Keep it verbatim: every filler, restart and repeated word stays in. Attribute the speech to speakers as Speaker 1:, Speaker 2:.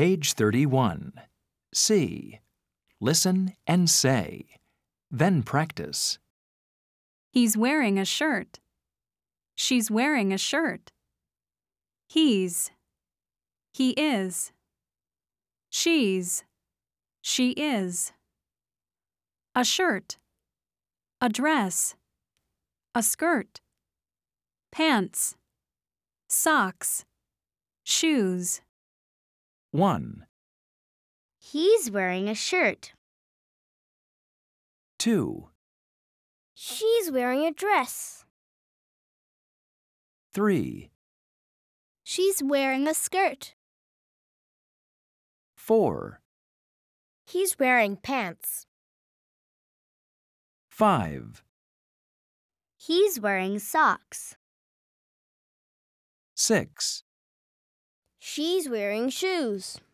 Speaker 1: Page thirty-one. C. Listen and say. Then practice.
Speaker 2: He's wearing a shirt. She's wearing a shirt. He's. He is. She's. She is. A shirt. A dress. A skirt. Pants. Socks. Shoes.
Speaker 1: one.
Speaker 3: He's wearing a shirt.
Speaker 1: two.
Speaker 3: She's wearing a dress.
Speaker 1: three.
Speaker 3: She's wearing a skirt.
Speaker 1: four.
Speaker 3: He's wearing pants.
Speaker 1: five.
Speaker 3: He's wearing socks.
Speaker 1: six.
Speaker 3: She's wearing shoes.